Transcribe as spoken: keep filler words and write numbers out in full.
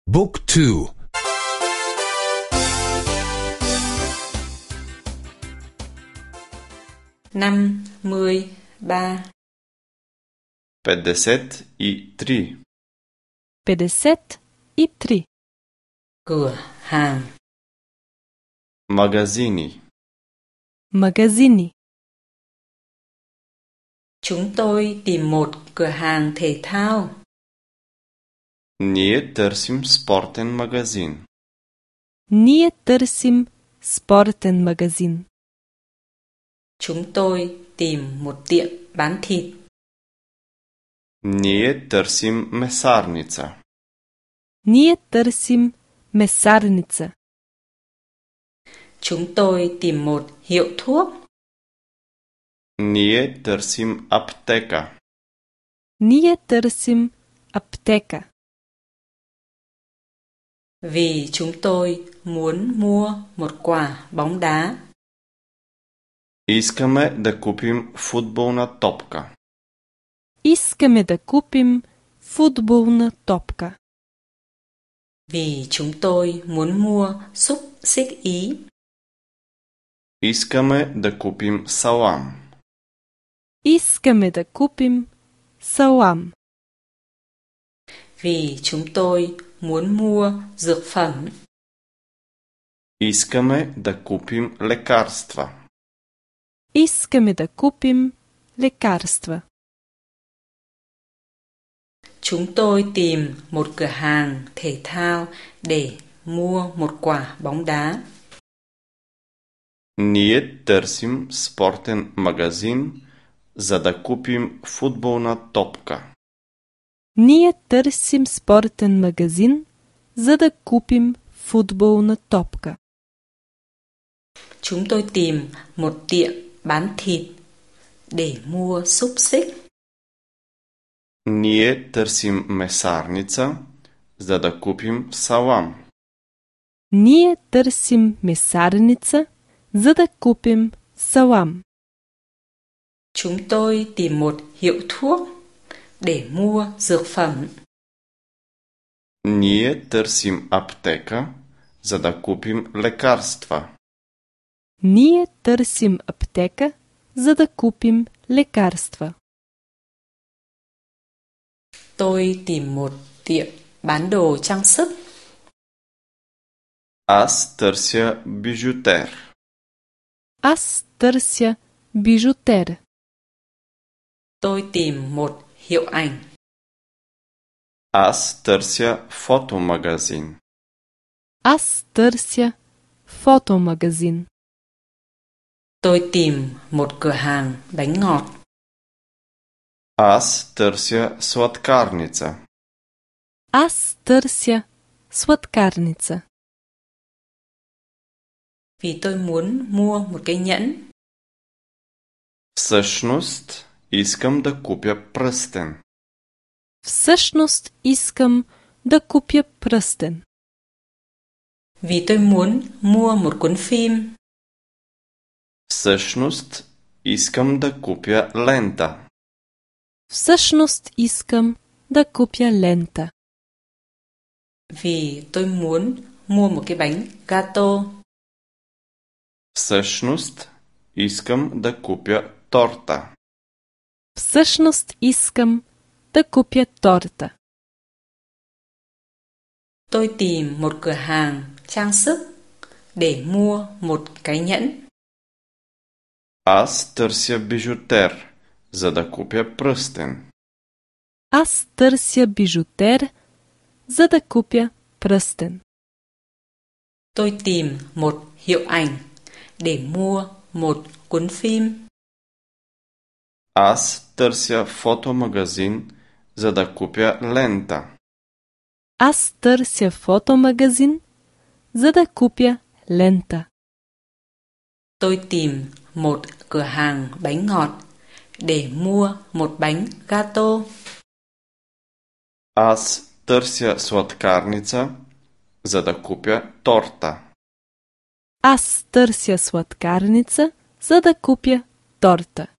Book two. năm mươi ba. петдесет и три. петдесет и три. Cửa hàng. Магазини. Магазини. Chúng tôi tìm một cửa hàng thể thao. Ние търсим спортен магазин. Ние търсим спортен магазин. Chúng tôi tìm một tiệm bán thịt. Ние търсим месарница. Ние търсим месарница. Chúng tôi tìm một hiệu thuốc. Ние търсим аптека. Ние търсим аптека. Vì chúng tôi muốn mua một quả bóng đá. Искаме да купим футболна топка. Искаме да купим футболна топка. Vì chúng tôi muốn mua xúc xích Ý. Искаме да купим салам. Искаме да купим салам. Vì chúng tôi muốn mua dược phẩm. Искаме да купим лекарства. Искаме да купим лекарства. Chúng tôi tìm một cửa hàng thể thao để mua một quả bóng đá. Ние търсим спортен магазин, за да купим футболна топка. Ние търсим спортен магазин, за да купим футболна топка. Chúng tôi tìm một tiệm bán thịt để mua xúc xích. Ние търсим месарница, за да купим салам. Ние търсим месарница, за да купим салам. Chúng tôi tìm một hiệu thuốc để mua dược phẩm. Ние търсим аптека, за да купим лекарства. Ние търсим аптека, за да купим лекарства. Tôi tìm một tiệm bán đồ trang sức. Аз търся бижутер. Аз търся бижутер. Tôi tìm một hiệu ảnh. Аз търся фотомагазин. Аз търся фотомагазин. Tôi tìm một cửa hàng bánh ngọt. Аз търся сладкарница. Аз търся сладкарница. Vì tôi muốn mua một cái nhẫn. Всъщност, искам да купя пръстен. Всъщност искам да купя пръстен. Vì tôi muốn mua một cuốn phim. Всъщност, искам да купя лента. Всъщност искам да купя лента. Vì tôi muốn mua một cái bánh gato. Всъщност, искам да купя торта. Всъщност искам да купя торта. Tôi tìm một cửa hàng trang sức để mua một cái nhẫn. Аз търся бижутер, за да купя пръстен. Аз търся бижутер, за да купя пръстен. Tôi tìm một hiệu ảnh để mua một cuốn phim. Аз търся фотомагазин, за да купя лента. Аз търся фотомагазин, за да купя лента. Tôi tìm một cửa hàng bánh ngọt để mua một bánh gato. Аз търся сладкарница, за да купя торта. Аз търся сладкарница, за да купя торта.